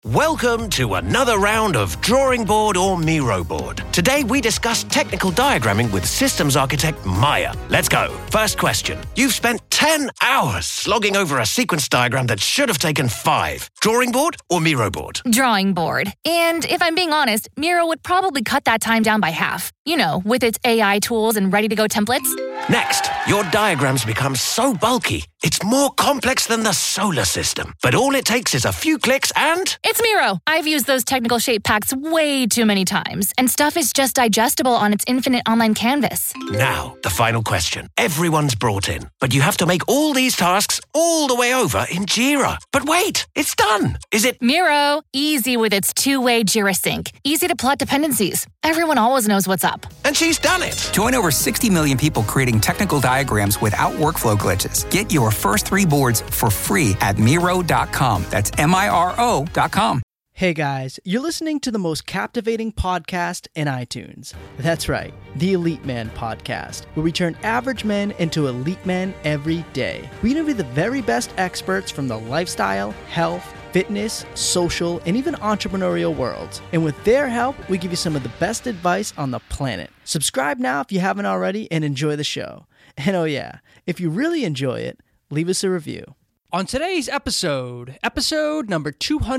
Welcome to another round of Drawing Board or Miro Board. Today we discuss technical diagramming with systems architect Maya. Let's go. First question. You've spent 10 hours slogging over a sequence diagram that should have taken 5. Drawing board or Miro board? Drawing board. And if I'm being honest, Miro would probably cut that time down by half. You know, with its AI tools and ready-to-go templates. Next, your diagrams become so bulky, it's more complex than the solar system. But all it takes is a few clicks and... It's Miro. I've used those technical shape packs way too many times, and stuff is just digestible on its infinite online canvas. Now, the final question. Everyone's brought in, but you have to make all these tasks all the way over in Jira. But wait, it's done. Is it... Miro, easy with its two-way Jira sync. Easy to plot dependencies. Everyone always knows what's up. And she's done it. Join over 60 million people creating technical diagrams without workflow glitches. Get your first 3 boards for free at Miro.com. That's Miro.com. Hey guys, you're listening to the most captivating podcast in iTunes. That's right, the Elite Man Podcast, where we turn average men into elite men every day. We interview the very best experts from the lifestyle, health, fitness, social, and even entrepreneurial worlds. And with their help, we give you some of the best advice on the planet. Subscribe now if you haven't already and enjoy the show. And oh yeah, if you really enjoy it, leave us a review. On today's episode number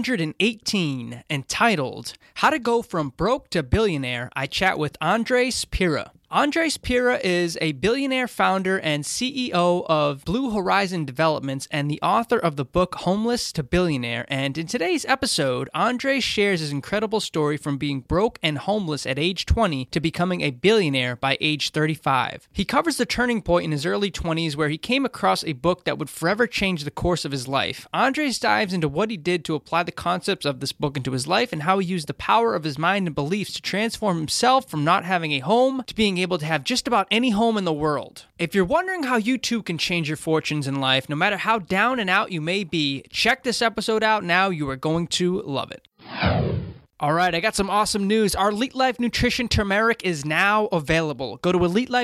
218, entitled How to Go From Broke to Billionaire, I chat with Andres Pira. Andres Pira is a billionaire founder and CEO of Blue Horizon Developments and the author of the book Homeless to Billionaire. And in today's episode, Andres shares his incredible story from being broke and homeless at age 20 to becoming a billionaire by age 35. He covers the turning point in his early 20s where he came across a book that would forever change the course of his life. Andres dives into what he did to apply the concepts of this book into his life and how he used the power of his mind and beliefs to transform himself from not having a home to being able to have just about any home in the world. If you're wondering how you too can change your fortunes in life, no matter how down and out you may be, check this episode out now. You are going to love it. All right, I got some awesome news. Our Elite Life Nutrition Turmeric is now available. Go to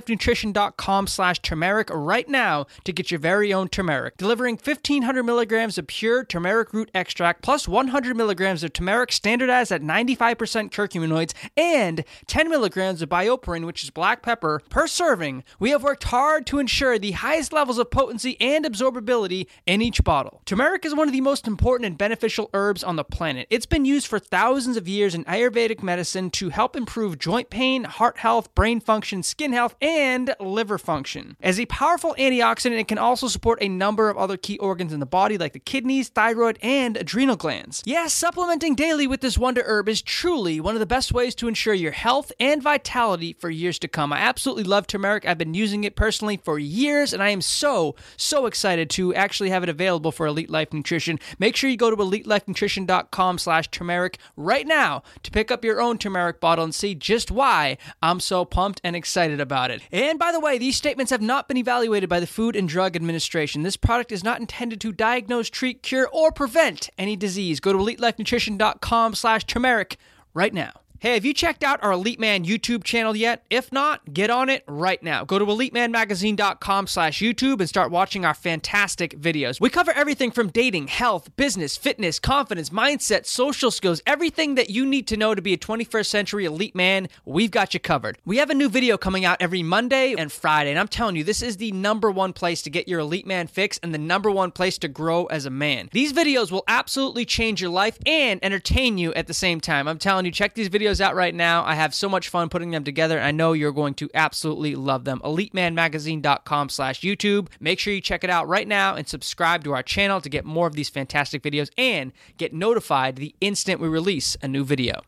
elitelifenutrition.com/turmeric right now to get your very own turmeric, delivering 1,500 milligrams of pure turmeric root extract plus 100 milligrams of turmeric standardized at 95% curcuminoids and 10 milligrams of bioperine, which is black pepper, per serving. We have worked hard to ensure the highest levels of potency and absorbability in each bottle. Turmeric is one of the most important and beneficial herbs on the planet. It's been used for thousands of years in Ayurvedic medicine to help improve joint pain, heart health, brain function, skin health, and liver function. As a powerful antioxidant, it can also support a number of other key organs in the body like the kidneys, thyroid, and adrenal glands. Yes, supplementing daily with this wonder herb is truly one of the best ways to ensure your health and vitality for years to come. I absolutely love turmeric. I've been using it personally for years, and I am so excited to actually have it available for Elite Life Nutrition. Make sure you go to elitelifenutrition.com/turmeric right now to pick up your own turmeric bottle and see just why I'm so pumped and excited about it. And by the way, these statements have not been evaluated by the Food and Drug Administration. This product is not intended to diagnose, treat, cure, or prevent any disease. Go to elitelifenutrition.com/turmeric right now. Hey, have you checked out our Elite Man YouTube channel yet? If not, get on it right now. Go to elitemanmagazine.com/YouTube and start watching our fantastic videos. We cover everything from dating, health, business, fitness, confidence, mindset, social skills, everything that you need to know to be a 21st century elite man. We've got you covered. We have a new video coming out every Monday and Friday, and I'm telling you, this is the number one place to get your elite man fix and the number one place to grow as a man. These videos will absolutely change your life and entertain you at the same time. I'm telling you, check these videos out right now. I have so much fun putting them together. I know you're going to absolutely love them. elitemanmagazine.com/YouTube. Make sure you check it out right now and subscribe to our channel to get more of these fantastic videos and get notified the instant we release a new video.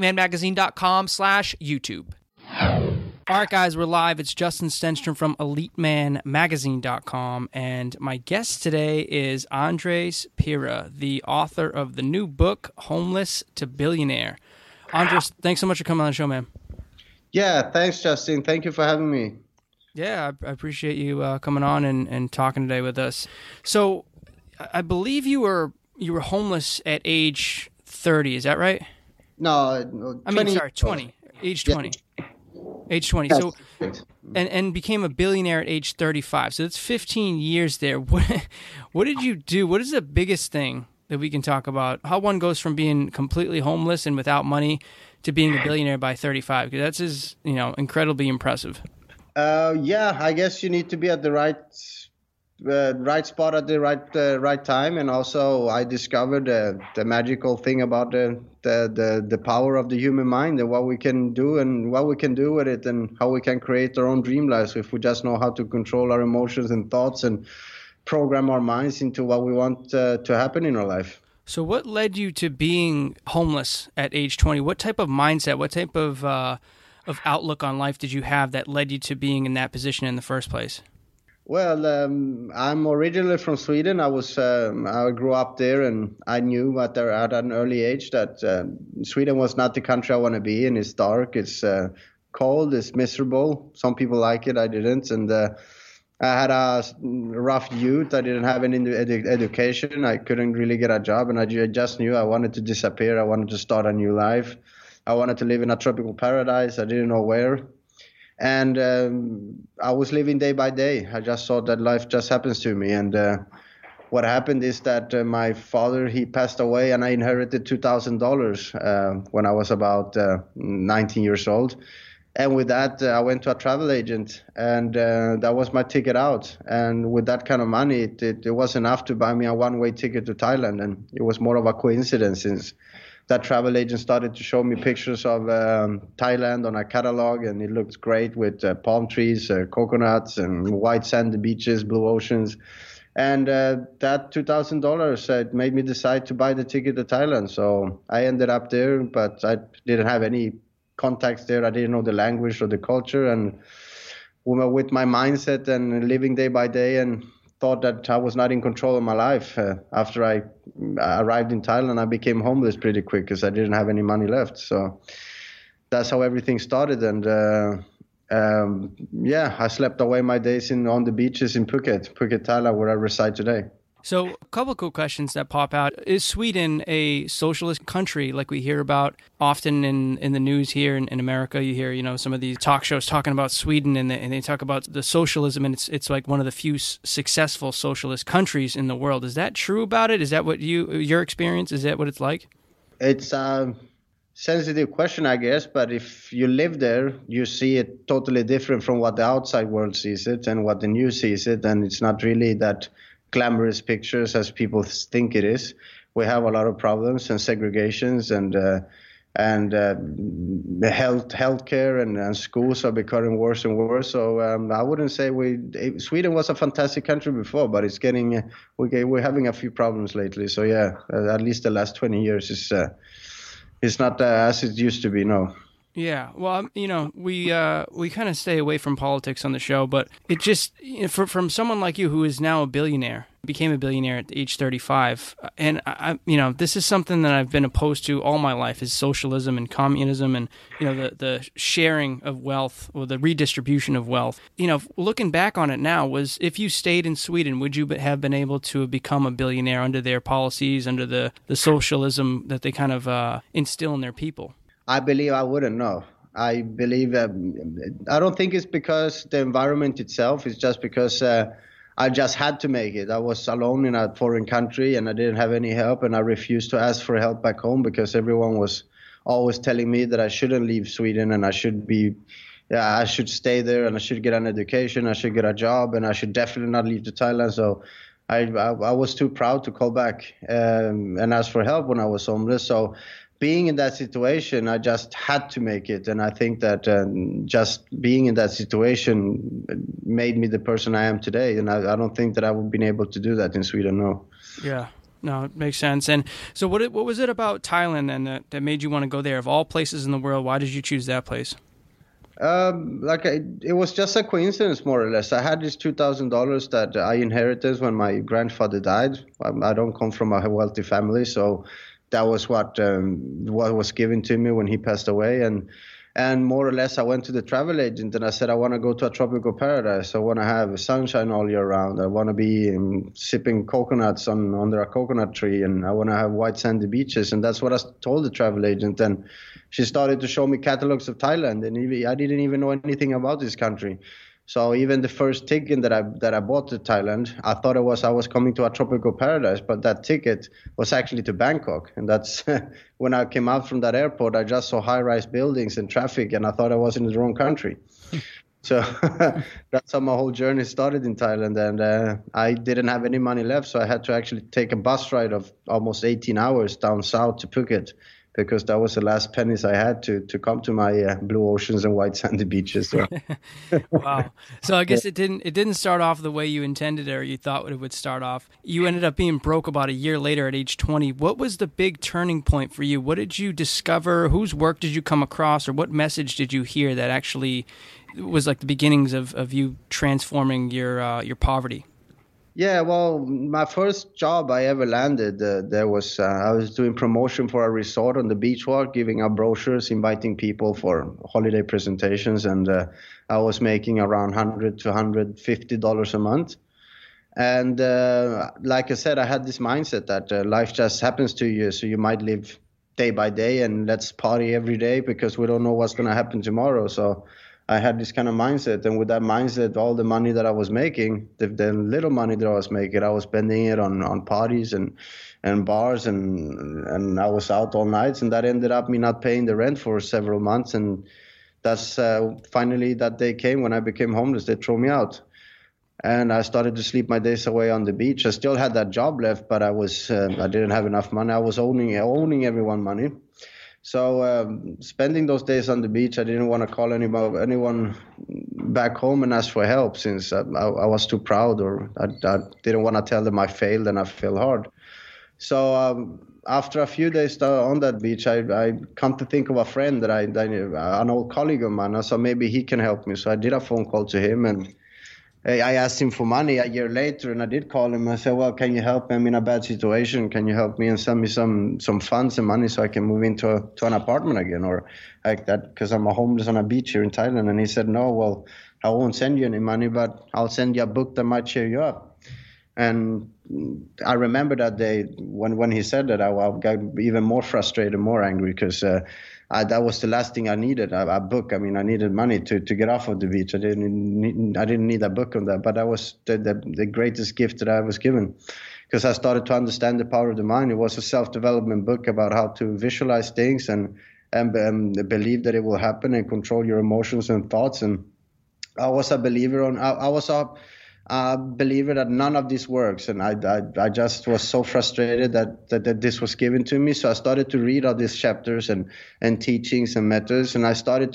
elitemanmagazine.com/YouTube. All right, guys, we're live. It's Justin Stenstrom from elitemanmagazine.com, and my guest today is Andres Pira, the author of the new book, Homeless to Billionaire. Andres, thanks so much for coming on the show, man. Yeah, thanks, Justin. Thank you for having me. Yeah, I appreciate you coming on and talking today with us. So, I believe you were homeless at age 30. Is that right? No, 20. Age 20. Yeah. Age 20. Yes. So, and became a billionaire at age 35. So that's 15 years there. What did you do? What is the biggest thing that we can talk about how one goes from being completely homeless and without money to being a billionaire by 35? Because that's incredibly impressive. Yeah, I guess you need to be at the right spot at the right time, and also I discovered the magical thing about the power of the human mind and what we can do and what we can do with it, and how we can create our own dream lives if we just know how to control our emotions and thoughts and program our minds into what we want to happen in our life. So what led you to being homeless at age 20? What type of mindset, what type of outlook on life did you have that led you to being in that position in the first place? Well, I'm originally from Sweden. I grew up there, and I knew at an early age that Sweden was not the country I want to be in. It's dark, it's cold, it's miserable. Some people like it, I didn't. And I had a rough youth. I didn't have any education. I couldn't really get a job, and I just knew I wanted to disappear. I wanted to start a new life. I wanted to live in a tropical paradise. I didn't know where. And I was living day by day. I just thought that life just happens to me. And what happened is that my father, he passed away, and I inherited $2,000 when I was about 19 years old. And with that, I went to a travel agent, and that was my ticket out. And with that kind of money, it was enough to buy me a one-way ticket to Thailand. And it was more of a coincidence, since that travel agent started to show me pictures of Thailand on a catalog, and it looked great with palm trees, coconuts, and white sandy beaches, blue oceans. And that $2,000 made me decide to buy the ticket to Thailand. So I ended up there, but I didn't have any contacts there. I didn't know the language or the culture. And with my mindset and living day by day, and thought that I was not in control of my life. After I arrived in Thailand, I became homeless pretty quick because I didn't have any money left. So that's how everything started. And I slept away my days on the beaches in Phuket, Thailand, where I reside today. So a couple of cool questions that pop out. Is Sweden a socialist country like we hear about often in the news here in America? You hear, some of these talk shows talking about Sweden, and they talk about the socialism, and it's like one of the few successful socialist countries in the world. Is that true about it? Is that what your experience, is that what it's like? It's a sensitive question, I guess, but if you live there, you see it totally different from what the outside world sees it and what the news sees it, and it's not really that glamorous pictures as people think it is. We have a lot of problems and segregations, and the healthcare and schools are becoming worse and worse. So I wouldn't say Sweden was a fantastic country before, but it's we're having a few problems lately. So yeah, at least the last 20 years is not as it used to be. No. Yeah, well, we kind of stay away from politics on the show, but it just, from someone like you who is now a billionaire, became a billionaire at age 35, and I this is something that I've been opposed to all my life, is socialism and communism, and the sharing of wealth, or the redistribution of wealth. Looking back on it now, if you stayed in Sweden, would you have been able to become a billionaire under their policies, under the socialism that they kind of instill in their people? I believe I wouldn't know. I believe I don't think it's because the environment itself. It's just because I just had to make it. I was alone in a foreign country, and I didn't have any help, and I refused to ask for help back home because everyone was always telling me that I shouldn't leave Sweden, and I should stay there, and I should get an education, I should get a job, and I should definitely not leave to Thailand. So I was too proud to call back and ask for help when I was homeless. So being in that situation, I just had to make it. And I think that just being in that situation made me the person I am today. And I don't think that I would have been able to do that in Sweden, no. Yeah, no, it makes sense. And so what was it about Thailand then that made you want to go there? Of all places in the world, why did you choose that place? It was just a coincidence, more or less. I had this $2,000 that I inherited when my grandfather died. I don't come from a wealthy family, so that was what was given to me when he passed away. And more or less, I went to the travel agent and I said, I want to go to a tropical paradise. I want to have sunshine all year round. I want to be sipping coconuts under a coconut tree, and I want to have white sandy beaches. And that's what I told the travel agent. And she started to show me catalogs of Thailand, and I didn't even know anything about this country. So even the first ticket that I bought to Thailand, I thought I was coming to a tropical paradise, but that ticket was actually to Bangkok. And that's when I came out from that airport, I just saw high-rise buildings and traffic, and I thought I was in the wrong country. So that's how my whole journey started in Thailand. And I didn't have any money left, so I had to actually take a bus ride of almost 18 hours down south to Phuket, because that was the last pennies I had to come to my blue oceans and white sandy beaches. So. Wow. So I guess it didn't start off the way you intended or you thought it would start off. You ended up being broke about a year later at age 20. What was the big turning point for you? What did you discover? Whose work did you come across, or what message did you hear that actually was like the beginnings of you transforming your poverty? Yeah, well, my first job I ever landed, there was I was doing promotion for a resort on the beach walk, giving out brochures, inviting people for holiday presentations, and I was making around $100 to $150 a month. And like I said, I had this mindset that life just happens to you, so you might live day by day and let's party every day because we don't know what's going to happen tomorrow. So I had this kind of mindset, and with that mindset, all the money that I was making, the little money that I was making, I was spending it on parties and bars, and I was out all nights, and that ended up me not paying the rent for several months. And that's finally that day came when I became homeless. They threw me out, and I started to sleep my days away on the beach. I still had that job left, but I didn't have enough money. I was owning everyone money. So spending those days on the beach, I didn't want to call anyone back home and ask for help, since I was too proud, or I didn't want to tell them I failed and I failed hard. So after a few days on that beach, I come to think of a friend that I knew, an old colleague of mine. So maybe he can help me. So I did a phone call to him, and I asked him for money a year later, and I did call him. I said, well, can you help me? I'm in a bad situation. Can you help me and send me some funds and money so I can move into an apartment again, or like that, because I'm homeless on a beach here in Thailand? And he said, no, well, I won't send you any money, but I'll send you a book that might cheer you up. And I remember that day when he said that, I got even more frustrated, more angry, because that was the last thing I needed, a book. I mean, I needed money to get off of the beach. I didn't need a book on that, but that was the greatest gift that I was given, because I started to understand the power of the mind. It was a self-development book about how to visualize things and believe that it will happen, and control your emotions and thoughts. And I was a believer that none of this works, and I just was so frustrated that this was given to me. So I started to read all these chapters and teachings and methods, and I started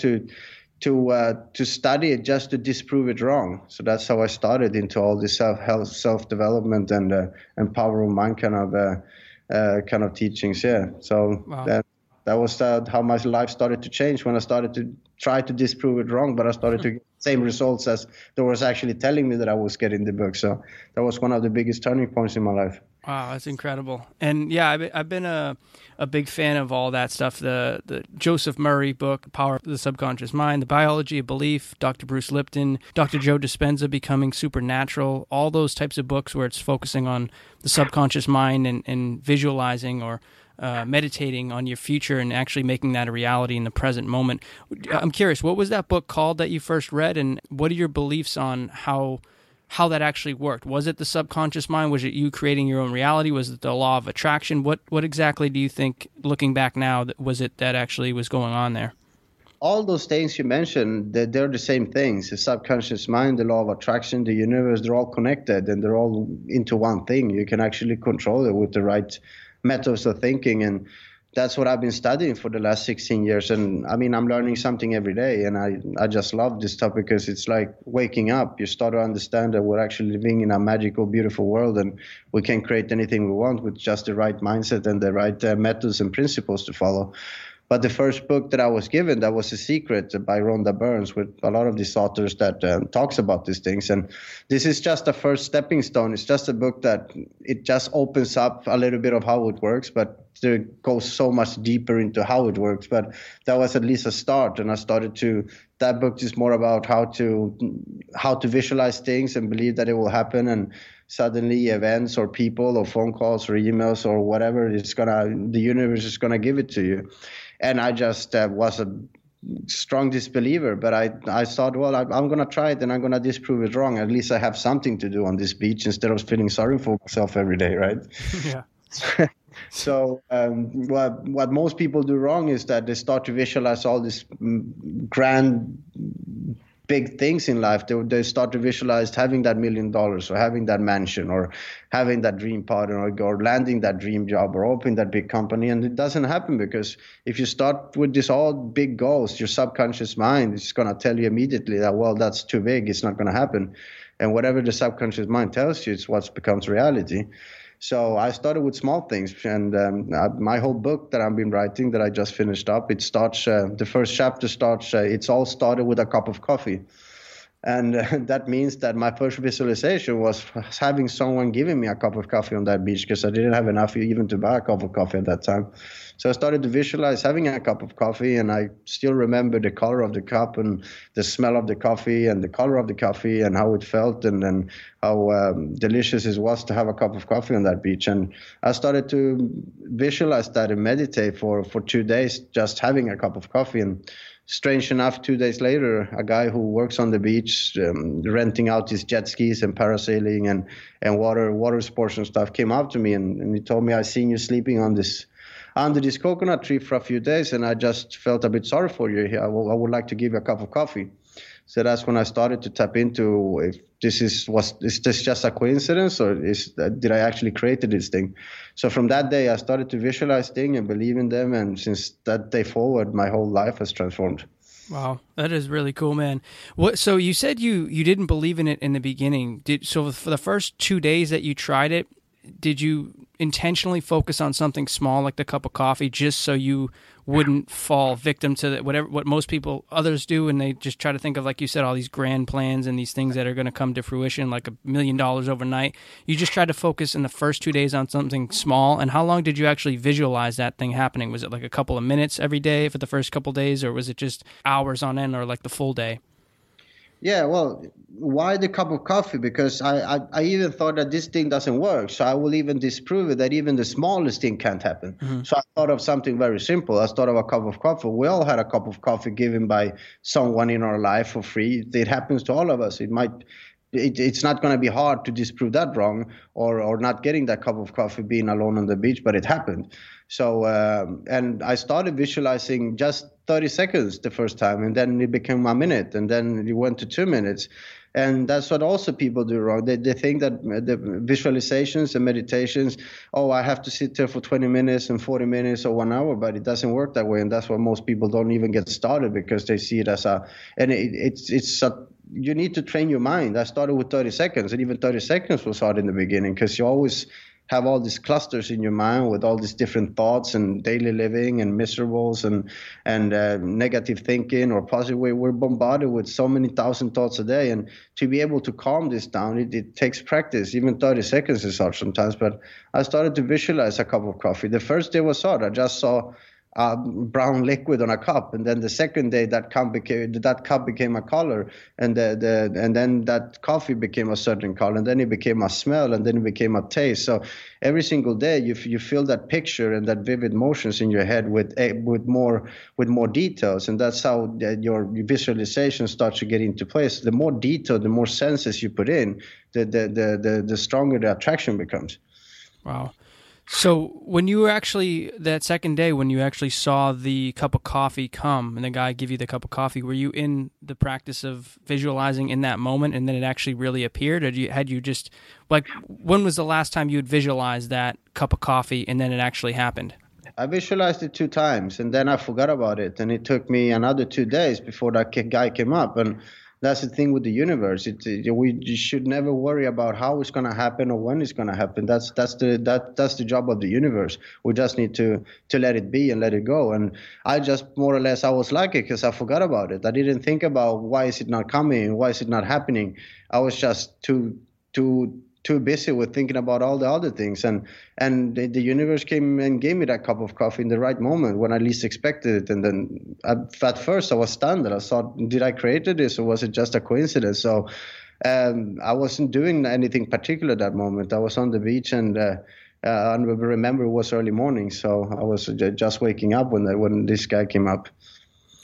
to study it just to disprove it wrong. So that's how I started into all this self-development and power of mind kind of teachings. Yeah. So wow. That was how my life started to change, when I started to try to disprove it wrong, but I started to get the same results as they was actually telling me that I was getting the book. So that was one of the biggest turning points in my life. Wow, that's incredible. And yeah, I've been a big fan of all that stuff. The Joseph Murray book, Power of the Subconscious Mind, The Biology of Belief, Dr. Bruce Lipton, Dr. Joe Dispenza, Becoming Supernatural, all those types of books where it's focusing on the subconscious mind and visualizing or meditating on your future and actually making that a reality in the present moment. I'm curious, what was that book called that you first read, and what are your beliefs on how that actually worked? Was it the subconscious mind? Was it you creating your own reality? Was it the law of attraction? What exactly do you think, looking back now, was it that actually was going on there? All those things you mentioned, they're the same things. The subconscious mind, the law of attraction, the universe, they're all connected, and they're all into one thing. You can actually control it with the right methods of thinking, and that's what I've been studying for the last 16 years. And I mean, I'm learning something every day, and I just love this topic, because it's like waking up. You start to understand that we're actually living in a magical, beautiful world, and we can create anything we want with just the right mindset and the right methods and principles to follow. But the first book that I was given, that was A Secret by Rhonda Burns, with a lot of these authors that talks about these things. And this is just a first stepping stone. It's just a book that it just opens up a little bit of how it works, but it goes so much deeper into how it works. But that was at least a start. And I started that book is more about how to visualize things and believe that it will happen. And suddenly events or people or phone calls or emails or whatever, the universe is gonna give it to you. And I just was strong disbeliever, but I thought, well, I'm going to try it and I'm going to disprove it wrong. At least I have something to do on this beach instead of feeling sorry for myself every day, right? Yeah. So what most people do wrong is that they start to visualize all these grand, big things in life. They start to visualize having that $1 million or having that mansion or having that dream partner or landing that dream job or opening that big company. And it doesn't happen, because if you start with this all big goals, your subconscious mind is going to tell you immediately that, well, that's too big. It's not going to happen. And whatever the subconscious mind tells you, it's what becomes reality. So I started with small things, and my whole book that I've been writing, that I just finished up, it starts. The first chapter starts. It's all started with a cup of coffee, and that means that my first visualization was having someone giving me a cup of coffee on that beach, because I didn't have enough even to buy a cup of coffee at that time. So I started to visualize having a cup of coffee, and I still remember the color of the cup and the smell of the coffee and the color of the coffee and how it felt, and then how delicious it was to have a cup of coffee on that beach. And I started to visualize that and meditate for 2 days, just having a cup of coffee. And strange enough, 2 days later, a guy who works on the beach, renting out his jet skis and parasailing and water sports and stuff, came up to me and he told me, "I seen you sleeping under this coconut tree for a few days, and I just felt a bit sorry for you. I would like to give you a cup of coffee." So that's when I started to tap into if is this just a coincidence, or did I actually create this thing? So from that day, I started to visualize things and believe in them, and since that day forward, my whole life has transformed. Wow, that is really cool, man. So you said you didn't believe in it in the beginning. So for the first 2 days that you tried it, did you intentionally focus on something small like the cup of coffee, just so you wouldn't fall victim to what most others do, and they just try to think of, like you said, all these grand plans and these things that are going to come to fruition, like $1 million overnight? You just tried to focus in the first 2 days on something small. And how long did you actually visualize that thing happening? Was it like a couple of minutes every day for the first couple of days, or was it just hours on end, or like the full day? Yeah, well, why the cup of coffee? Because I even thought that this thing doesn't work. So I will even disprove it, that even the smallest thing can't happen. Mm-hmm. So I thought of something very simple. I thought of a cup of coffee. We all had a cup of coffee given by someone in our life for free. It happens to all of us. It's not going to be hard to disprove that wrong, or not getting that cup of coffee, being alone on the beach, but it happened. So, and I started visualizing just 30 seconds the first time, and then it became a minute, and then it went to 2 minutes. And that's what also people do wrong. They think that the visualizations and meditations, I have to sit there for 20 minutes and 40 minutes or 1 hour, but it doesn't work that way. And that's why most people don't even get started, because they see it as you need to train your mind. I started with 30 seconds, and even 30 seconds was hard in the beginning, because you always have all these clusters in your mind with all these different thoughts and daily living and miserables and negative thinking or positive way. We're bombarded with so many thousand thoughts a day, and to be able to calm this down, it takes practice. Even 30 seconds is hard sometimes, but I started to visualize a cup of coffee. The first day was hard. I just saw brown liquid on a cup, and then the second day that cup became a color, and then that coffee became a certain color, and then it became a smell, and then it became a taste. So every single day you feel that picture and that vivid motions in your head with more details, and that's how your visualization starts to get into place. The more detail, the more senses you put in, the stronger the attraction becomes. Wow. So when you were actually, that second day, when you actually saw the cup of coffee come and the guy give you the cup of coffee, were you in the practice of visualizing in that moment, and then it actually really appeared? Or had you just, like, when was the last time you had visualized that cup of coffee and then it actually happened? I visualized it 2 times, and then I forgot about it. And it took me another 2 days before that guy came up. And that's the thing with the universe. We should never worry about how it's going to happen or when it's going to happen. That's the job of the universe. We just need to let it be and let it go. And I just more or less, I was like it because I forgot about it. I didn't think about why is it not coming, why is it not happening. I was just too busy with thinking about all the other things, and the universe came and gave me that cup of coffee in the right moment when I least expected it. And then at first I was stunned. I thought, did I create this, or was it just a coincidence? So I wasn't doing anything particular that moment. I was on the beach, and I remember it was early morning, so I was just waking up when this guy came up.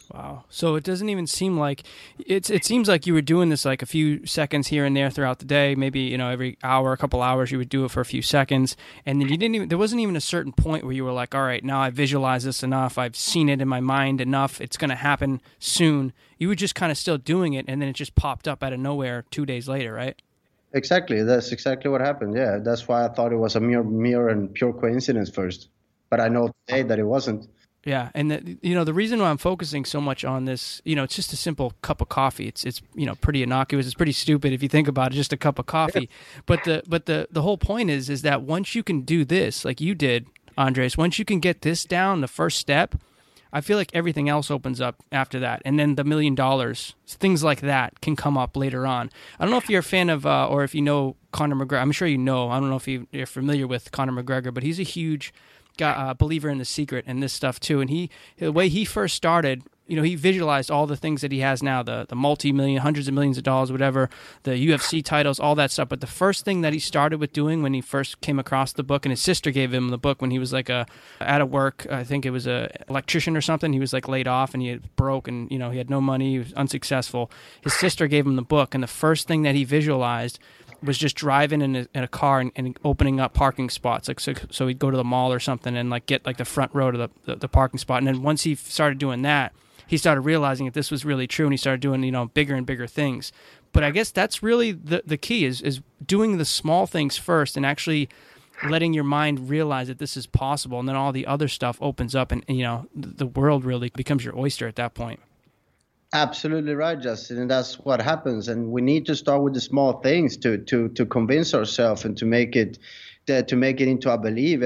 Wow. So it doesn't even seem like it seems like you were doing this like a few seconds here and there throughout the day. Maybe, every hour, a couple hours, you would do it for a few seconds. And then there wasn't even a certain point where you were like, all right, now I visualize this enough. I've seen it in my mind enough. It's going to happen soon. You were just kind of still doing it. And then it just popped up out of nowhere 2 days later, right? Exactly. That's exactly what happened. Yeah. That's why I thought it was a mere and pure coincidence first. But I know today that it wasn't. Yeah, and the reason why I'm focusing so much on this, it's just a simple cup of coffee. It's pretty innocuous. It's pretty stupid if you think about it, just a cup of coffee. Yeah. But the whole point is that once you can do this, like you did, Andres, once you can get this down, the first step, I feel like everything else opens up after that. And then the $1 million, things like that can come up later on. I don't know if you're a fan of, or if you know Conor McGregor. I'm sure you know. I don't know if you're familiar with Conor McGregor, but he's a huge believer in The Secret and this stuff too. And the way he first started, he visualized all the things that he has now, the multi-million, hundreds of millions of dollars, whatever, the UFC titles, all that stuff. But the first thing that he started with doing when he first came across the book, and his sister gave him the book when he was like out of work, I think it was a electrician or something. He was like laid off and he had broke and, he had no money, he was unsuccessful. His sister gave him the book, and the first thing that he visualized was just driving in a car and opening up parking spots. Like so he'd go to the mall or something and like get like the front row to the parking spot. And then once he started doing that, he started realizing that this was really true, and he started doing bigger and bigger things. But I guess that's really the key is doing the small things first and actually letting your mind realize that this is possible, and then all the other stuff opens up, and the world really becomes your oyster at that point. Absolutely right, Justin, and that's what happens. And we need to start with the small things to convince ourselves and to make it into a belief,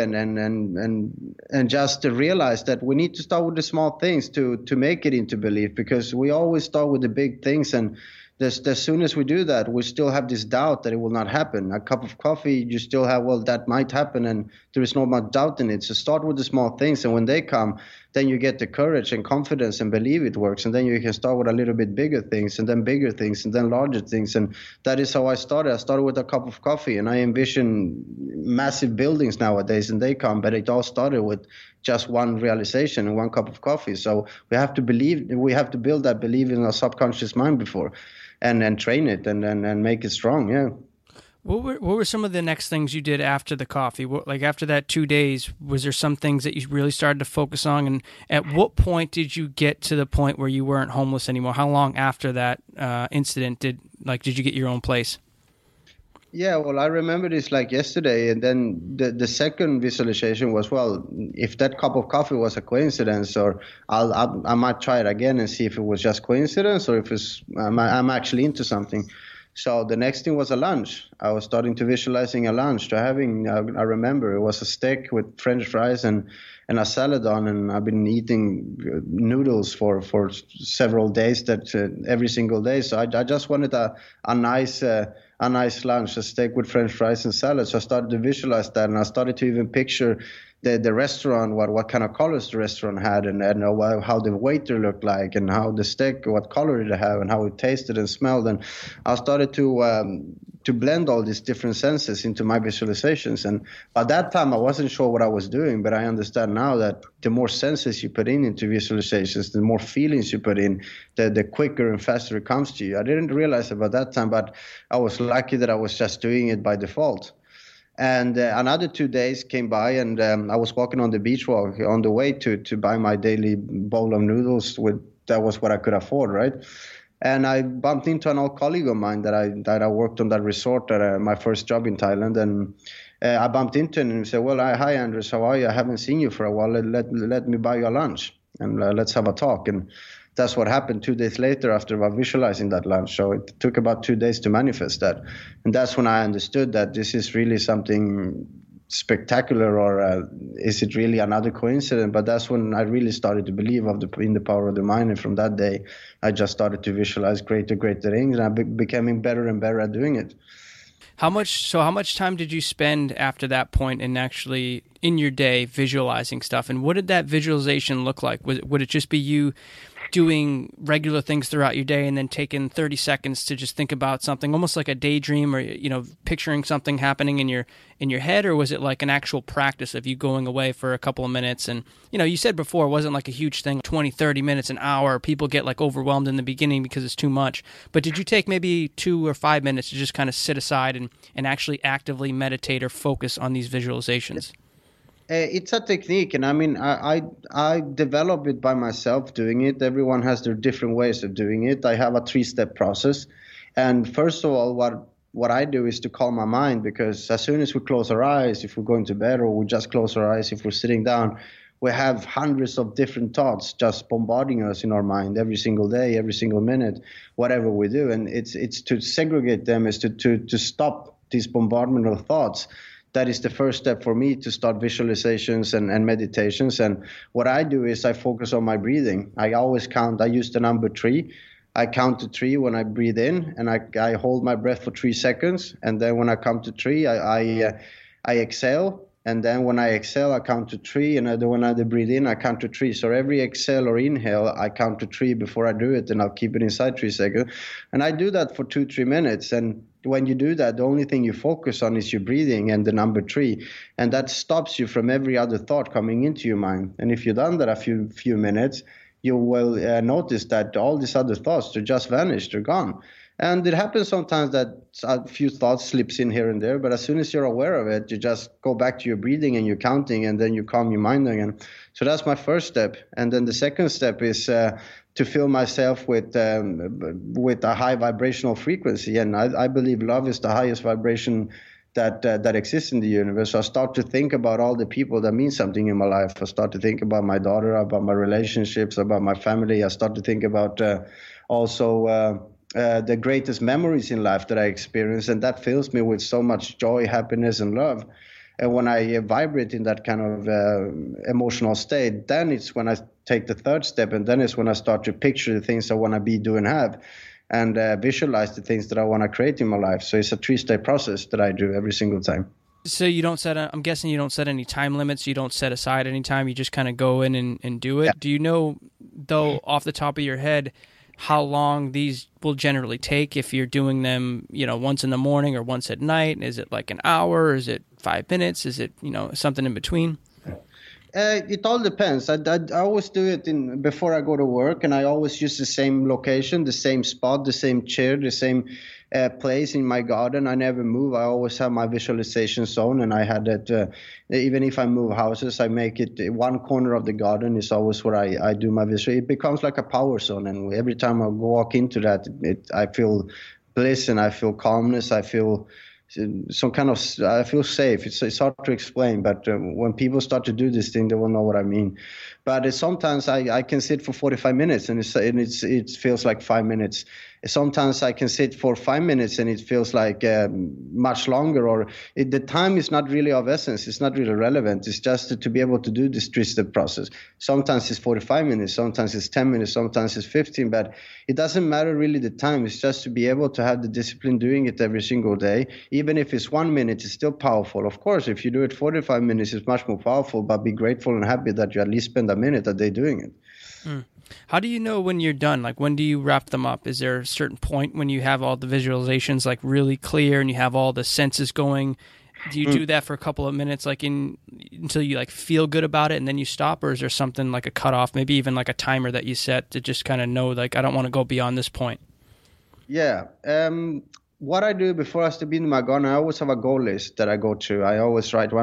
and just to realize that we need to start with the small things to make it into belief, because we always start with the big things, and as soon as we do that, we still have this doubt that it will not happen. A cup of coffee, you still have, well, that might happen, and there is no much doubt in it. So start with the small things, and when they come, then you get the courage and confidence and believe it works, and then you can start with a little bit bigger things, and then bigger things, and then larger things. And that is how I started. I started with a cup of coffee, and I envision massive buildings nowadays, and they come, but it all started with just one realization and one cup of coffee. So we have to build that belief in our subconscious mind before, and train it and make it strong. Yeah. What were some of the next things you did after the coffee? Like after that 2 days, was there some things that you really started to focus on? And at what point did you get to the point where you weren't homeless anymore? How long after that incident did you get your own place? Yeah, well, I remember this like yesterday, and then the second visualization was, well, if that cup of coffee was a coincidence, or I might try it again and see if it was just coincidence, or if I'm actually into something. So the next thing was a lunch. I was starting to visualizing a lunch. I remember it was a steak with French fries and a salad on, and I've been eating noodles for several days, every single day. So I just wanted a nice lunch, a steak with French fries and salad. So I started to visualize that, and I started to even picture the restaurant, what kind of colors the restaurant had, and how the waiter looked like, and how the steak, what color did it have, and how it tasted and smelled. And I started to blend all these different senses into my visualizations. And by that time, I wasn't sure what I was doing, but I understand now that the more senses you put into visualizations, the more feelings you put in, the quicker and faster it comes to you. I didn't realize about that time, but I was lucky that I was just doing it by default. And another 2 days came by, and I was walking on the beach walk on the way to buy my daily bowl of noodles. That was what I could afford, right? And I bumped into an old colleague of mine that I worked on that resort at my first job in Thailand. And I bumped into him and he said, well, hi, Andres, how are you? I haven't seen you for a while. Let me buy you a lunch, and let's have a talk. And that's what happened 2 days later after visualizing that lunch. So it took about 2 days to manifest that. And that's when I understood that this is really something spectacular, or is it really another coincidence? But that's when I really started to believe in the power of the mind. And from that day, I just started to visualize greater things, and I becoming better and better at doing it. How much time did you spend after that point in actually in your day visualizing stuff? And what did that visualization look like? Would it just be you doing regular things throughout your day and then taking 30 seconds to just think about something, almost like a daydream, or, you know, picturing something happening in your head? Or was it like an actual practice of you going away for a couple of minutes? And, you know, you said before it wasn't like a huge thing, 20, 30 minutes, an hour. People get like overwhelmed in the beginning because it's too much. But did you take maybe 2 or 5 minutes to just kind of sit aside and actually actively meditate or focus on these visualizations? It's a technique, and I mean, I develop it by myself doing it. Everyone has their different ways of doing it. I have a 3-step process, and first of all, what I do is to calm my mind, because as soon as we close our eyes, if we're going to bed, or we just close our eyes if we're sitting down, we have hundreds of different thoughts just bombarding us in our mind every single day, every single minute, whatever we do, and it's to segregate them, is to stop this bombardment of thoughts. That is the first step for me to start visualizations and meditations. And what I do is I focus on my breathing. I always count. I use the number 3. I count to 3 when I breathe in, and I hold my breath for 3 seconds. And then when I come to 3, I exhale. And then when I exhale, I count to 3. And when I breathe in, I count to 3. So every exhale or inhale, I count to 3 before I do it, and I'll keep it inside 3 seconds. And I do that for 2-3 minutes. And when you do that, the only thing you focus on is your breathing and the number 3. And that stops you from every other thought coming into your mind. And if you've done that a few minutes, you will notice that all these other thoughts, they're just vanished, they're gone. And it happens sometimes that a few thoughts slips in here and there, but as soon as you're aware of it, you just go back to your breathing and your counting, and then you calm your mind again. So that's my first step. And then the second step is to fill myself with a high vibrational frequency. And I believe love is the highest vibration that exists in the universe. So I start to think about all the people that mean something in my life. I start to think about my daughter, about my relationships, about my family. I start to think about also the greatest memories in life that I experience, and that fills me with so much joy, happiness, and love. And when I vibrate in that kind of emotional state, then it's when I take the third step, and then it's when I start to picture the things I want to be, do, and have, and visualize the things that I want to create in my life. So it's a 3-step process that I do every single time. So you don't I'm guessing you don't set any time limits. You don't set aside any time. You just kind of go in and do it. Yeah. Do you know, though, off the top of your head, how long these will generally take if you're doing them, you know, once in the morning or once at night? Is it like an hour? Is it 5 minutes? Is it, you know, something in between? It all depends. I always do it before I go to work, and I always use the same location, the same spot, the same chair, the same place in my garden. I never move. I always have my visualization zone, and I had that. Even if I move houses, I make it one corner of the garden is always where I do my visual. It becomes like a power zone, and every time I walk into that, I feel bliss and I feel calmness. I feel I feel safe. It's hard to explain, but when people start to do this thing, they will know what I mean. But sometimes I can sit for 45 minutes and it feels like 5 minutes. Sometimes I can sit for 5 minutes and it feels like much longer, or the time is not really of essence. It's not really relevant. It's just to be able to do this 3-step process. Sometimes it's 45 minutes, sometimes it's 10 minutes, sometimes it's 15, but it doesn't matter really the time. It's just to be able to have the discipline doing it every single day. Even if it's 1 minute, it's still powerful. Of course, if you do it 45 minutes, it's much more powerful, but be grateful and happy that you at least spend a minute a day doing it. Mm. How do you know when you're done? Like, when do you wrap them up? Is there a certain point when you have all the visualizations like really clear and you have all the senses going? Do you do that for a couple of minutes, like until you like feel good about it, and then you stop? Or is there something like a cutoff, maybe even like a timer that you set to just kind of know, like, I don't want to go beyond this point? Yeah. What I do before I step into my garden, I always have a goal list that I go to. I always write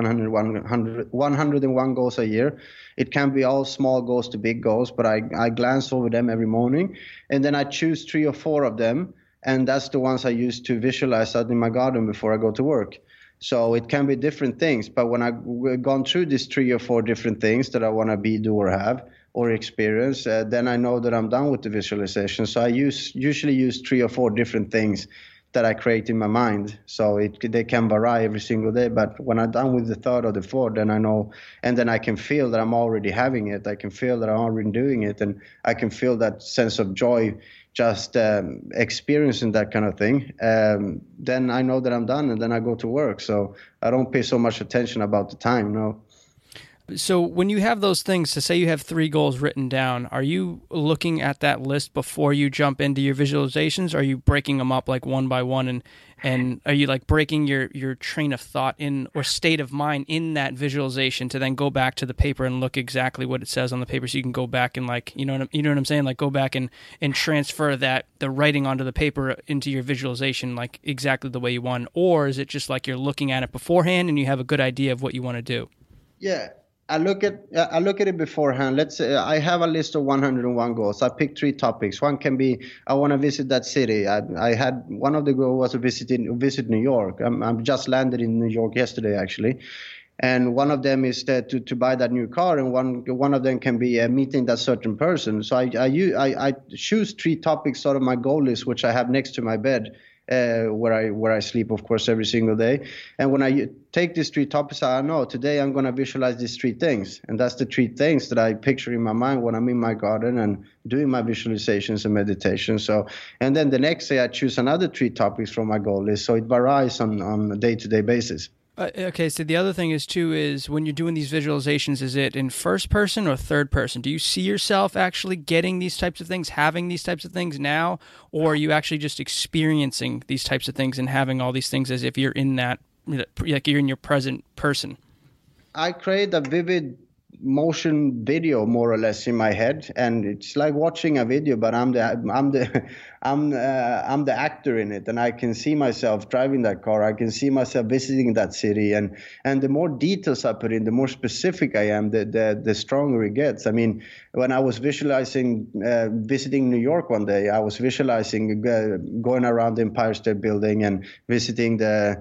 101 goals a year. It can be all small goals to big goals, but I glance over them every morning, and then I choose 3 or 4 of them, and that's the ones I use to visualize out in my garden before I go to work. So it can be different things, but when I've gone through these 3 or 4 different things that I want to be, do, or have, or experience, then I know that I'm done with the visualization. So I usually use 3 or 4 different things that I create in my mind. So they can vary every single day. But when I'm done with the 3rd or the 4th, then I know, and then I can feel that I'm already having it. I can feel that I'm already doing it, and I can feel that sense of joy just experiencing that kind of thing. Then I know that I'm done, and then I go to work. So I don't pay so much attention about the time, no. So when you have those things, to say you have 3 goals written down, are you looking at that list before you jump into your visualizations? Or are you breaking them up like one by one, and are you like breaking your train of thought in or state of mind in that visualization to then go back to the paper and look exactly what it says on the paper, so you can go back and like, you know what I'm saying? Like go back and transfer the writing onto the paper into your visualization like exactly the way you want? Or is it just like you're looking at it beforehand and you have a good idea of what you want to do? Yeah. I look at it beforehand. Let's say I have a list of 101 goals. I picked 3 topics. One can be I want to visit that city. I had one of the goals was to visit New York. I'm just landed in New York yesterday actually, and one of them is to buy that new car, and one of them can be meeting that certain person. So I choose 3 topics out of my goal list, which I have next to my bed. Where I sleep, of course, every single day. And when I take these 3 topics, I know today I'm going to visualize these 3 things. And that's the 3 things that I picture in my mind when I'm in my garden and doing my visualizations and meditation. So, and then the next day I choose another 3 topics from my goal list. So it varies on a day-to-day basis. Okay, so the other thing is when you're doing these visualizations, is it in first person or third person? Do you see yourself actually getting these types of things, having these types of things now, or are you actually just experiencing these types of things and having all these things as if you're in that, like you're in your present person? I create a vivid motion video more or less in my head, and it's like watching a video, but I'm the actor in it, and I can see myself driving that car. I can see myself visiting that city, and the more details I put in, the more specific I am, the stronger it gets. I mean, when I was visualizing visiting New York one day, I was visualizing going around the Empire State Building and visiting the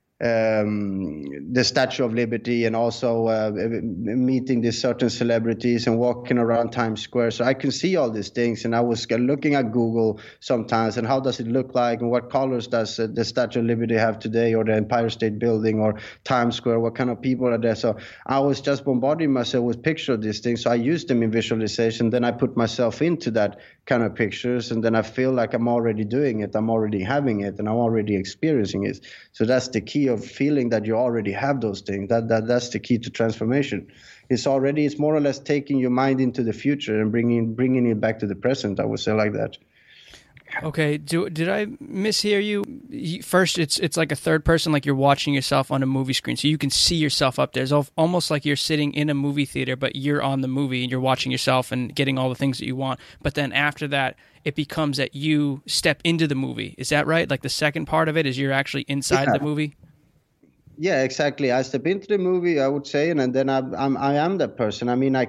Statue of Liberty, and also meeting these certain celebrities and walking around Times Square. So I can see all these things, and I was looking at Google sometimes, and how does it look like, and what colors does the Statue of Liberty have today, or the Empire State Building, or Times Square, what kind of people are there. So I was just bombarding myself with pictures of these things. So I used them in visualization. Then I put myself into that kind of pictures, and then I feel like I'm already doing it, I'm already having it, and I'm already experiencing it. So that's the key of feeling that you already have those things. That's the key to transformation. It's more or less taking your mind into the future and bringing it back to the present. I would say like that. Okay. Did I mishear you? First, it's like a third person, like you're watching yourself on a movie screen, so you can see yourself up there. It's almost like you're sitting in a movie theater, but you're on the movie and you're watching yourself and getting all the things that you want. But then after that, it becomes that you step into the movie. Is that right? Like the second part of it is you're actually inside the movie? Yeah, exactly. I step into the movie, I would say, and then I am that person. I mean, I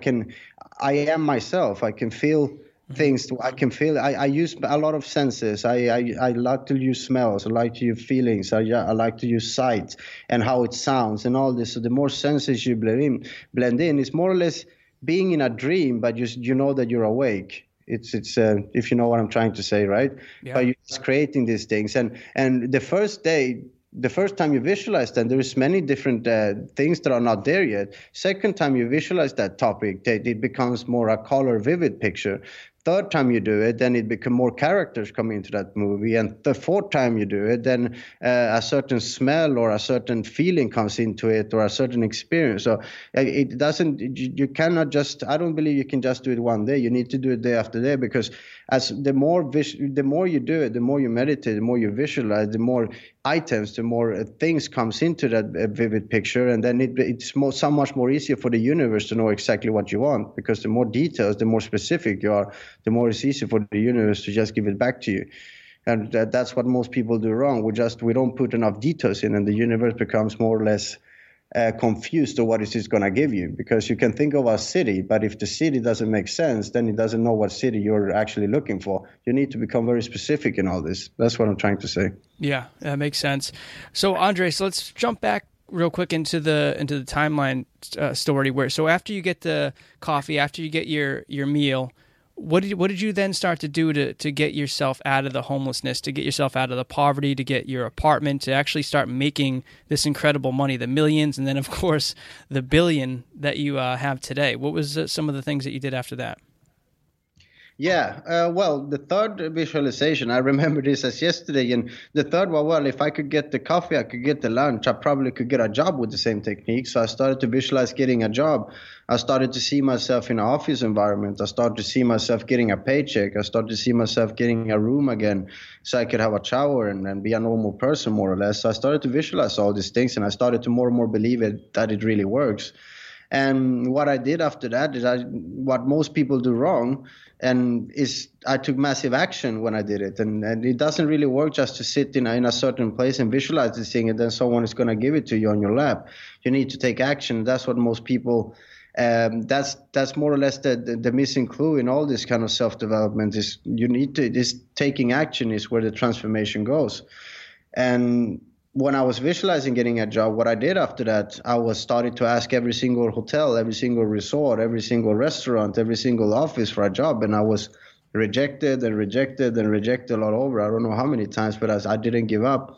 am myself. I can feel things. I use a lot of senses. I like to use smells. I like to use feelings. I like to use sight and how it sounds and all this. So the more senses you blend in, it's more or less being in a dream, but you know that you're awake. It's if you know what I'm trying to say, right? Yeah. But you're just creating these things, and the first time you visualize them, there's many different things that are not there yet. Second time you visualize that topic, it becomes more a color vivid picture. Third time you do it, then it becomes more characters coming into that movie. And the fourth time you do it, then a certain smell or a certain feeling comes into it, or a certain experience. So it doesn't, you cannot just, I don't believe you can just do it one day. You need to do it day after day, because as the more you do it, the more you meditate, the more you visualize, the more items, the more things comes into that vivid picture, and then it's so much more easier for the universe to know exactly what you want, because the more details, the more specific you are, the more it's easy for the universe to just give it back to you. And that's what most people do wrong. We don't put enough details in, and the universe becomes more or less confused of what it is going to give you, because you can think of a city, but if the city doesn't make sense, then it doesn't know what city you're actually looking for. You need to become very specific in all this. That's what I'm trying to say. Yeah, that makes sense. So Andre, let's jump back real quick into the timeline story. So after you get the coffee, after you get your meal, what did you then start to do to get yourself out of the homelessness, to get yourself out of the poverty, to get your apartment, to actually start making this incredible money, the millions, and then, of course, the billion that you have today? What was some of the things that you did after that? Yeah, well, the third visualization, I remember this as yesterday. And the third one, well, if I could get the coffee, I could get the lunch, I probably could get a job with the same technique. So I started to visualize getting a job. I started to see myself in an office environment. I started to see myself getting a paycheck. I started to see myself getting a room again so I could have a shower and be a normal person, more or less. So I started to visualize all these things, and I started to more and more believe that it really works. And what I did after that is what most people do wrong, and is I took massive action when I did it. And it doesn't really work just to sit in a certain place and visualize this thing, and then someone is going to give it to you on your lap. You need to take action. That's what most people. That's more or less the missing clue in all this kind of self-development. Is you need to. This taking action is where the transformation goes. And when I was visualizing getting a job, what I did after that, I was starting to ask every single hotel, every single resort, every single restaurant, every single office for a job. And I was rejected and rejected and rejected all over. I don't know how many times, but I didn't give up.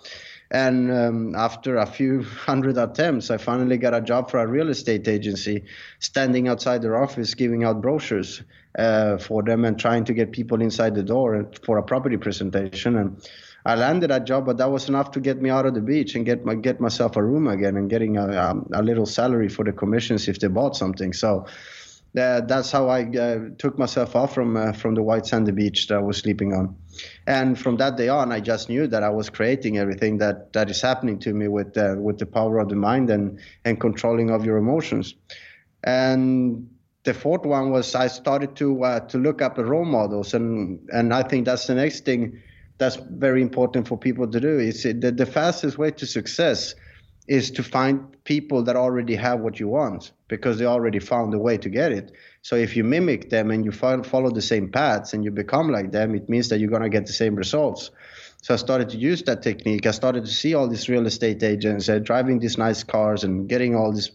And after a few hundred attempts, I finally got a job for a real estate agency, standing outside their office, giving out brochures for them and trying to get people inside the door for a property presentation. And I landed that job, but that was enough to get me out of the beach and get myself a room again and getting a little salary for the commissions if they bought something. So that's how I took myself off from the white sandy beach that I was sleeping on. And from that day on, I just knew that I was creating everything that is happening to me with the power of the mind and controlling of your emotions. And the fourth one was I started to look up the role models, and I think that's the next thing that's very important for people to do. Is the fastest way to success is to find people that already have what you want, because they already found a way to get it. So if you mimic them and you follow the same paths and you become like them, it means that you're going to get the same results. So I started to use that technique. I started to see all these real estate agents driving these nice cars and getting all this,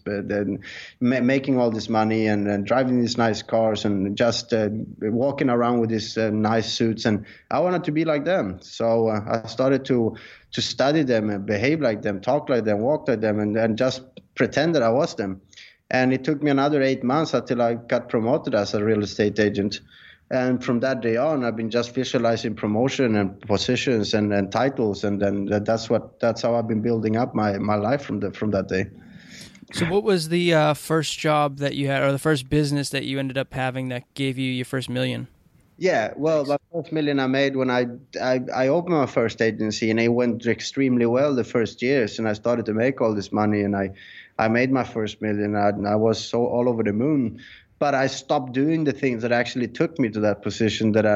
making all this money and driving these nice cars and just walking around with these nice suits. And I wanted to be like them. So I started to study them and behave like them, talk like them, walk like them, and just pretend that I was them. And it took me another 8 months until I got promoted as a real estate agent. And from that day on, I've been just visualizing promotion and positions and titles, and then that's how I've been building up my life from that day. So, what was the first job that you had, or the first business that you ended up having that gave you your first million? Yeah, well, my first million I made when I opened my first agency, and it went extremely well the first years, and I started to make all this money, and I made my first million, and I was so all over the moon. But I stopped doing the things that actually took me to that position the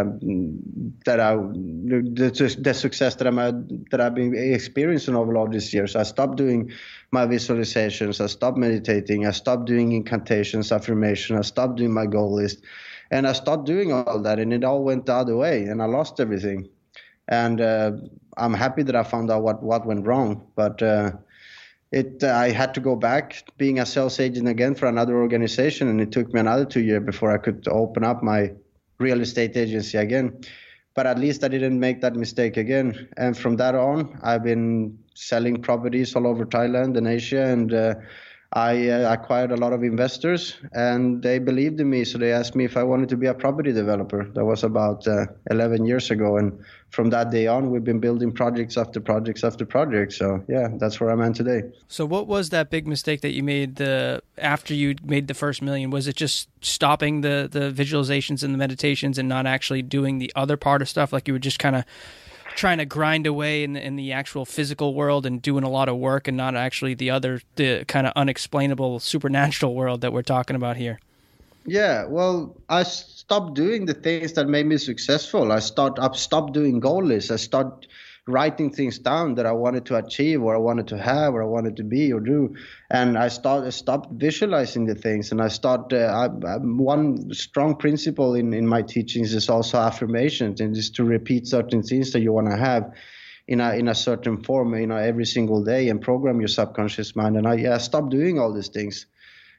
success that I've been experiencing over all these years. I stopped doing my visualizations. I stopped meditating. I stopped doing incantations, affirmation. I stopped doing my goal list, and I stopped doing all that, and it all went the other way, and I lost everything. And I'm happy that I found out what went wrong, but. I had to go back being a sales agent again for another organization, and it took me another 2 years before I could open up my real estate agency again. But at least I didn't make that mistake again. And from that on, I've been selling properties all over Thailand and Asia, and I acquired a lot of investors, and they believed in me. So they asked me if I wanted to be a property developer. That was about 11 years ago. And from that day on, we've been building projects after projects after projects. So yeah, that's where I'm at today. So what was that big mistake that you made after you made the first million? Was it just stopping the visualizations and the meditations and not actually doing the other part of stuff? Like you were just kind of trying to grind away in the actual physical world and doing a lot of work, and not actually the kind of unexplainable supernatural world that we're talking about here? Yeah, well, I stopped doing the things that made me successful. I stopped doing goal lists. I started writing things down that I wanted to achieve, or I wanted to have, or I wanted to be or do. And I stopped visualizing the things. And one strong principle in my teachings is also affirmations, and is to repeat certain things that you want to have in a certain form, every single day, and program your subconscious mind. And I stopped doing all these things.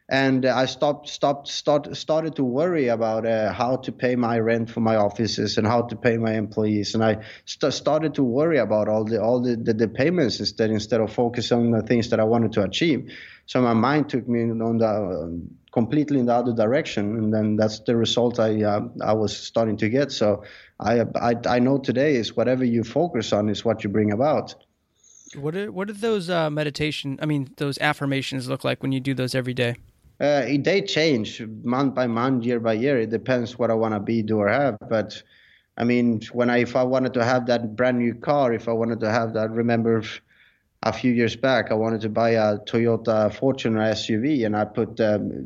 And I started to worry about how to pay my rent for my offices and how to pay my employees. And I started to worry about all the payments instead of focusing on the things that I wanted to achieve. So my mind took me on the completely in the other direction, and then that's the result I was starting to get. So I know today is whatever you focus on is what you bring about. What do those those affirmations look like when you do those every day? They change month by month, year by year. It depends what I want to be, do, or have. But I mean, if I wanted to have that brand new car, if I wanted to have that, remember a few years back, I wanted to buy a Toyota Fortuner SUV, and I put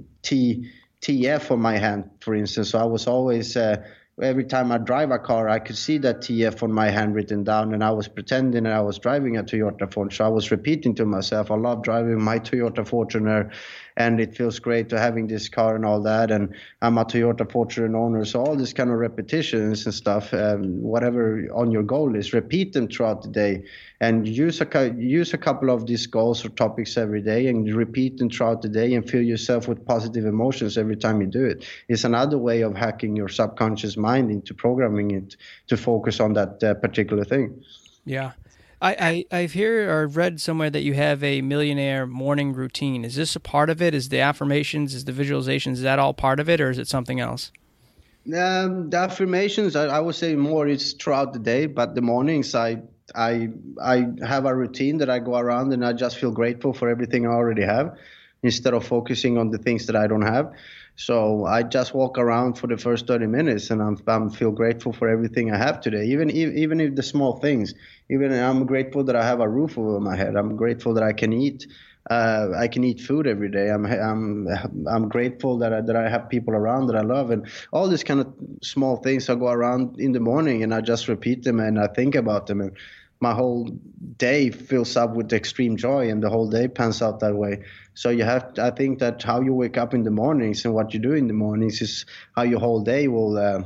TF on my hand, for instance. So I was always every time I drive a car, I could see that TF on my hand written down, and I was pretending that I was driving a Toyota Fortuner. So I was repeating to myself, I love driving my Toyota Fortuner, and it feels great to having this car and all that, and I'm a Toyota Fortuner owner. So all this kind of repetitions and stuff, whatever on your goal is, repeat them throughout the day, and use a couple of these goals or topics every day, and repeat them throughout the day, and fill yourself with positive emotions every time you do it. It's another way of hacking your subconscious mind into programming it to focus on that particular thing. Yeah. I've heard or read somewhere that you have a millionaire morning routine. Is this a part of it? Is the affirmations, is the visualizations, is that all part of it, or is it something else? The affirmations, I would say more is throughout the day, but the mornings I have a routine that I go around and I just feel grateful for everything I already have instead of focusing on the things that I don't have. So I just walk around for the first 30 minutes and I'm feel grateful for everything I have today, even if the small things. Even I'm grateful that I have a roof over my head. I'm grateful that I can eat. I can eat food every day. I'm grateful that I have people around that I love, and all these kind of small things. I go around in the morning and I just repeat them and I think about them, and my whole day fills up with extreme joy, and the whole day pans out that way. So I think that how you wake up in the mornings and what you do in the mornings is how your whole day will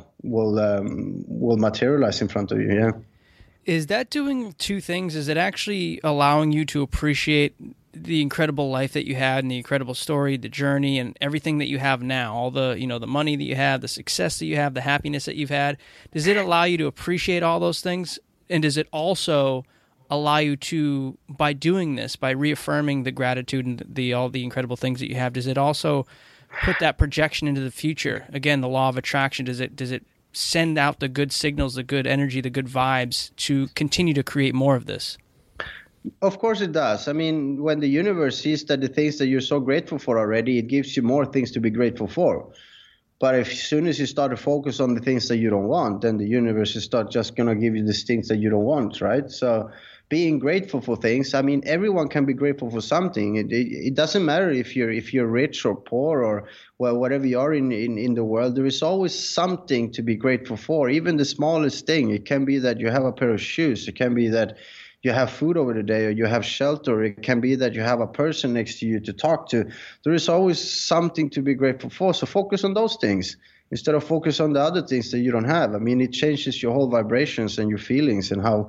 materialize in front of you. Yeah. Is that doing two things? Is it actually allowing you to appreciate the incredible life that you had and the incredible story, the journey, and everything that you have now, all the, the money that you have, the success that you have, the happiness that you've had? Does it allow you to appreciate all those things? And does it also allow you to, by doing this, by reaffirming the gratitude and all the incredible things that you have, does it also put that projection into the future? Again, the law of attraction, does it send out the good signals, the good energy, the good vibes to continue to create more of this? Of course it does. I mean, when the universe sees that the things that you're so grateful for already, it gives you more things to be grateful for. But as soon as you start to focus on the things that you don't want, then the universe is just going to give you these things that you don't want, right? So being grateful for things, I mean, everyone can be grateful for something. It doesn't matter if you're rich or poor or whatever you are in the world. There is always something to be grateful for, even the smallest thing. It can be that you have a pair of shoes. It can be that you have food over the day, or you have shelter. It can be that you have a person next to you to talk to. There is always something to be grateful for. So focus on those things instead of focus on the other things that you don't have. I mean, it changes your whole vibrations and your feelings and how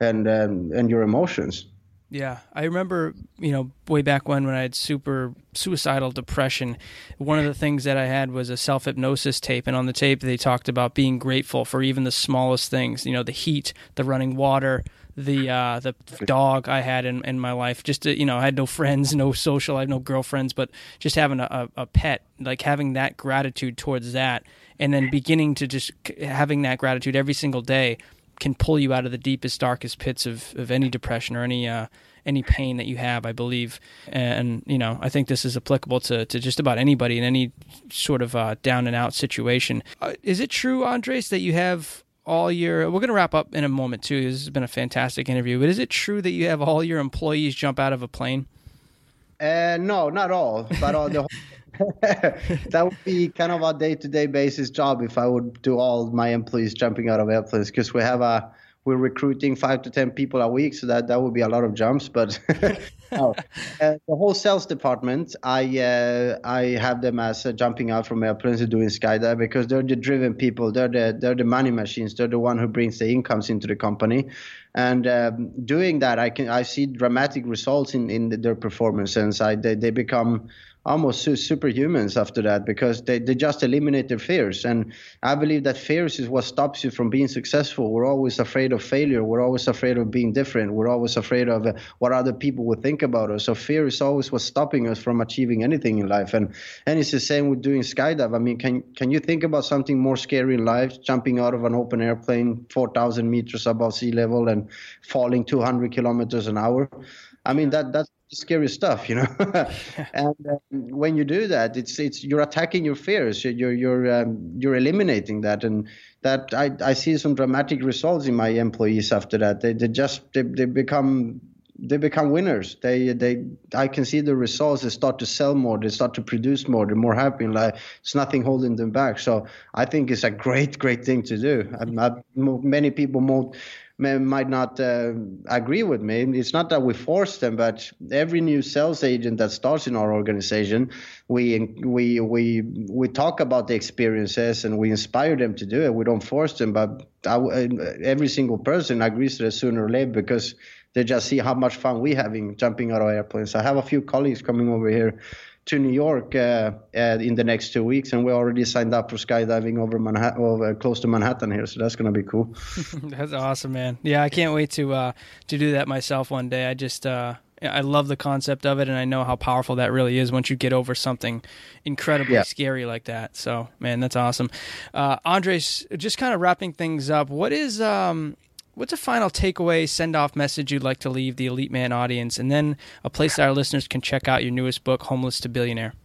and your emotions. Yeah, I remember, way back when I had super suicidal depression, one of the things that I had was a self-hypnosis tape, and on the tape they talked about being grateful for even the smallest things, the heat, the running water, the dog I had in my life. Just to, I had no friends, no social, I had no girlfriends, but just having a pet, like having that gratitude towards that, and then beginning to just having that gratitude every single day can pull you out of the deepest, darkest pits of any depression or any pain that you have, I believe. And, I think this is applicable to just about anybody in any sort of down and out situation. Is it true, Andres, that you have all your, we're going to wrap up in a moment too. This has been a fantastic interview, but is it true that you have all your employees jump out of a plane? No, not all, but all the that would be kind of a day-to-day basis job if I would do all my employees jumping out of airplanes, because we're recruiting 5 to 10 people a week, so that would be a lot of jumps. But no. The whole sales department, I have them as jumping out from airplanes and doing skydive, because they're the driven people. They're the money machines. They're the one who brings the incomes into the company. And doing that, I see dramatic results in their performance, and they become almost superhumans after that, because they just eliminate their fears. And I believe that fears is what stops you from being successful. We're always afraid of failure. We're always afraid of being different. We're always afraid of what other people will think about us. So fear is always what's stopping us from achieving anything in life. And it's the same with doing skydive. I mean, can you think about something more scary in life? Jumping out of an open airplane 4,000 meters above sea level and falling 200 kilometers an hour. I mean, that's scary stuff, you know. And when you do that, it's you're attacking your fears. You're eliminating that, and that I see some dramatic results in my employees after that. They become winners. I can see the results. They start to sell more. They start to produce more. They're more happy in life. It's nothing holding them back. So I think it's a great thing to do. Many people might not agree with me. It's not that we force them, but every new sales agent that starts in our organization, we talk about the experiences and we inspire them to do it. We don't force them, but every single person agrees to it sooner or later, because they just see how much fun we having jumping out of airplanes. I have a few colleagues coming over here to New York in the next 2 weeks, and we already signed up for skydiving over close to Manhattan here, so that's going to be cool. That's awesome, man. Yeah, I can't wait to do that myself one day. I just I love the concept of it, and I know how powerful that really is once you get over something incredibly scary like that. So, man, that's awesome. Andres, just kind of wrapping things up, what's a final takeaway, send-off message you'd like to leave the Elite Man audience, and then a place that our listeners can check out your newest book, Homeless to Billionaire?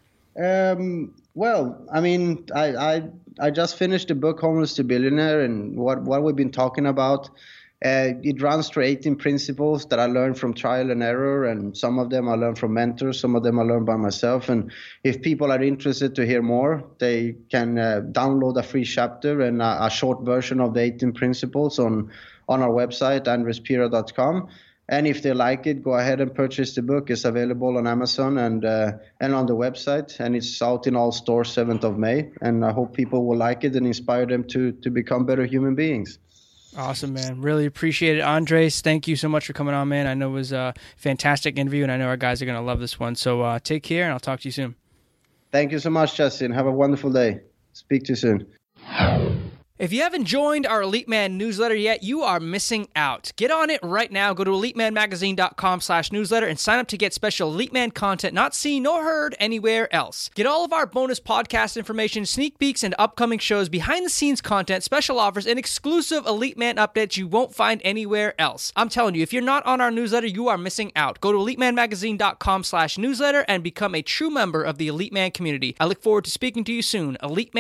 Well, I mean, I just finished the book, Homeless to Billionaire, and what we've been talking about, it runs through 18 principles that I learned from trial and error, and some of them I learned from mentors, some of them I learned by myself. And if people are interested to hear more, they can download a free chapter and a short version of the 18 principles on our website, andrespira.com. And if they like it, go ahead and purchase the book. It's available on Amazon and on the website, and it's out in all stores 7th of May. And I hope people will like it and inspire them to become better human beings. Awesome, man. Really appreciate it. Andres, thank you so much for coming on, man. I know it was a fantastic interview, and I know our guys are going to love this one. So take care, and I'll talk to you soon. Thank you so much, Justin. Have a wonderful day. Speak to you soon. If you haven't joined our Elite Man newsletter yet, you are missing out. Get on it right now. Go to EliteManMagazine.com/newsletter and sign up to get special Elite Man content not seen nor heard anywhere else. Get all of our bonus podcast information, sneak peeks, and upcoming shows, behind-the-scenes content, special offers, and exclusive Elite Man updates you won't find anywhere else. I'm telling you, if you're not on our newsletter, you are missing out. Go to EliteManMagazine.com/newsletter and become a true member of the Elite Man community. I look forward to speaking to you soon.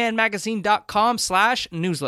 EliteManMagazine.com/newsletter.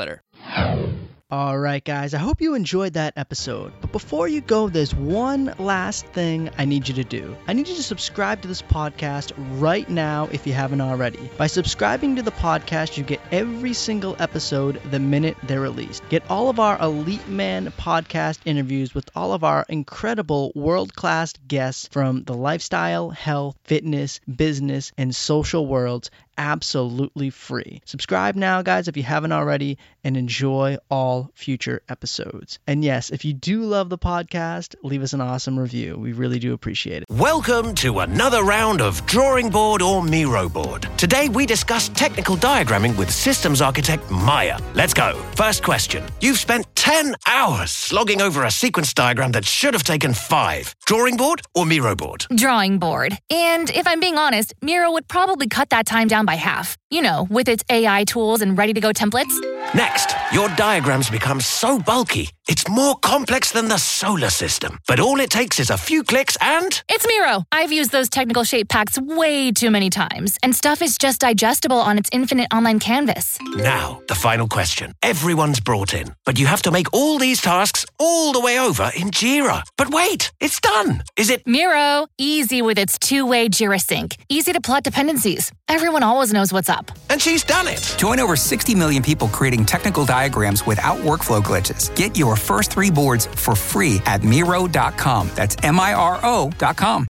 All right, guys, I hope you enjoyed that episode. But before you go, there's one last thing I need you to do. I need you to subscribe to this podcast right now if you haven't already. By subscribing to the podcast, you get every single episode the minute they're released. Get all of our Elite Man podcast interviews with all of our incredible world-class guests from the lifestyle, health, fitness, business, and social worlds, absolutely free. Subscribe now, guys, if you haven't already, and enjoy all future episodes. And yes, if you do love the podcast, leave us an awesome review. We really do appreciate it. Welcome to another round of Drawing Board or Miro Board. Today we discuss technical diagramming with systems architect Maya. Let's go. First question. You've spent 10 hours slogging over a sequence diagram that should have taken 5. Drawing board or Miro board? Drawing board. And if I'm being honest, Miro would probably cut that time down by half. You know, with its AI tools and ready-to-go templates. Next, your diagrams become so bulky, it's more complex than the solar system. But all it takes is a few clicks and... It's Miro! I've used those technical shape packs way too many times, and stuff is just digestible on its infinite online canvas. Now, the final question. Everyone's brought in, but you have to make all these tasks all the way over in Jira. But wait, it's done! Is it... Miro, easy with its two-way Jira sync. Easy to plot dependencies. Everyone always knows what's up. And she's done it! Join over 60 million people creating technical diagrams without workflow glitches. Get your first 3 boards for free at Miro.com. That's Miro.com.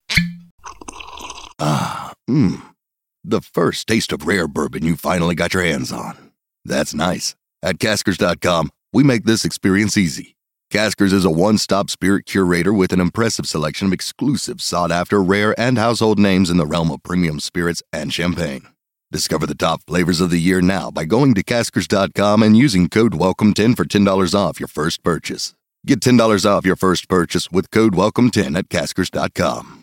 The first taste of rare bourbon you finally got your hands on. That's nice. At Caskers.com, we make this experience easy. Caskers is a one-stop spirit curator with an impressive selection of exclusive, sought-after, rare, and household names in the realm of premium spirits and champagne. Discover the top flavors of the year now by going to Caskers.com and using code WELCOME10 for $10 off your first purchase. Get $10 off your first purchase with code WELCOME10 at Caskers.com.